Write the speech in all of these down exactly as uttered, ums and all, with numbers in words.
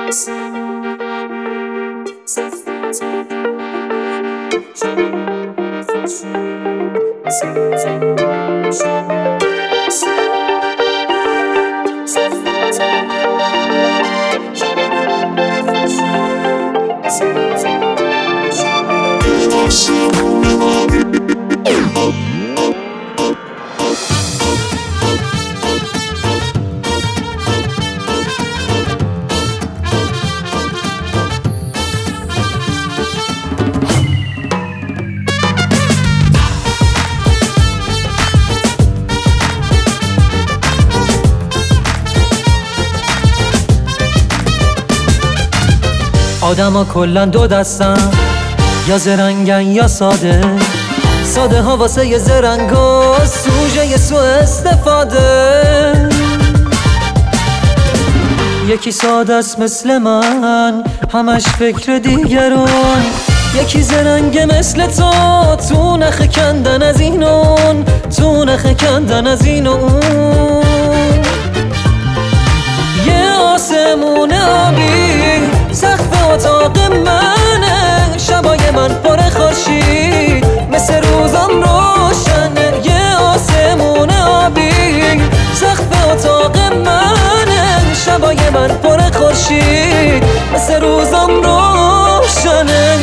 آدم ها کلن دو دستن، یا زرنگن یا ساده. ساده ها واسه یه زرنگا سوژه یه سو استفاده. یکی ساده است مثل من، همش فکر دیگرون. یکی زرنگه مثل تو، تو نخ کندن از این اون، تو نخ کندن از این اون. یه آسمون آبی سقف اتاق منه، شبای من پر خورشید مثل روزم روشنه. یه آسمون آبی سقف اتاق منه، شبای من پر خورشید مثل روزم روشنه.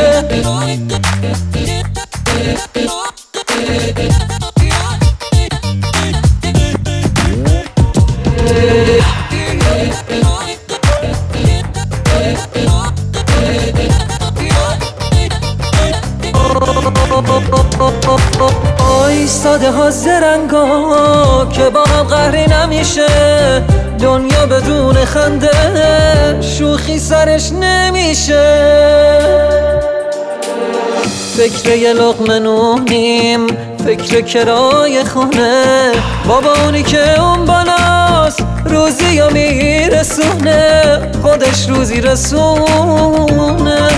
آی ساده ها زرنگا که با هم قهری نمیشه. دنیا بدون خنده شوخی سرش نمیشه. فکر یه لقمه نونیم، فکر کرای خونه. بابا اونی که اون بالاست روزی یا میرسونه، خودش روزی رسونه.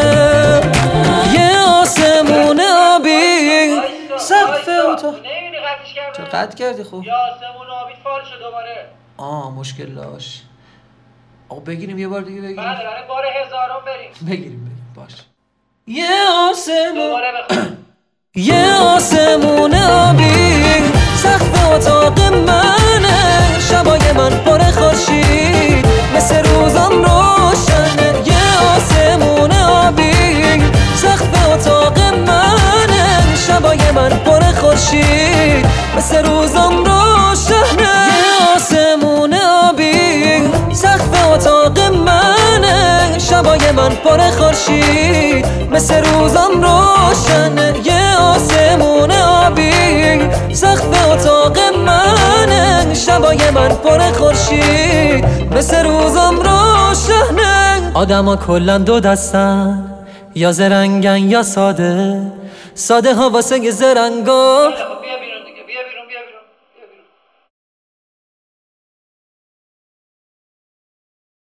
یه آسمون آبی سقف اتاق. چه قطع کردی؟ خوب یه آسمون آبی فال شد دوباره. آه مشکل داشت. آقا بگیریم یه بار دیگه بگیریم. بله بله بار هزارم بریم. بگیریم بگیریم باش. یه آسمون دوباره بخون. یه آسمون آبی سقف اتاق منه، شبای من پر خورشید مثل روزم روشنه. یه آسمون آبی سقف اتاق منه، شبای من پر خورشید مثل روزم روشنه. یه آسمون آبی سقف اتاق منه، شبای من پر خورشید مثل روزم روشنه. یه آسمون آبی سقف اتاق منه، شبای من پر خورشید مثل روزم روشنه. آدم ها کلن دو دستن، یا زرنگن یا ساده. ساده ها واسه یه زرنگا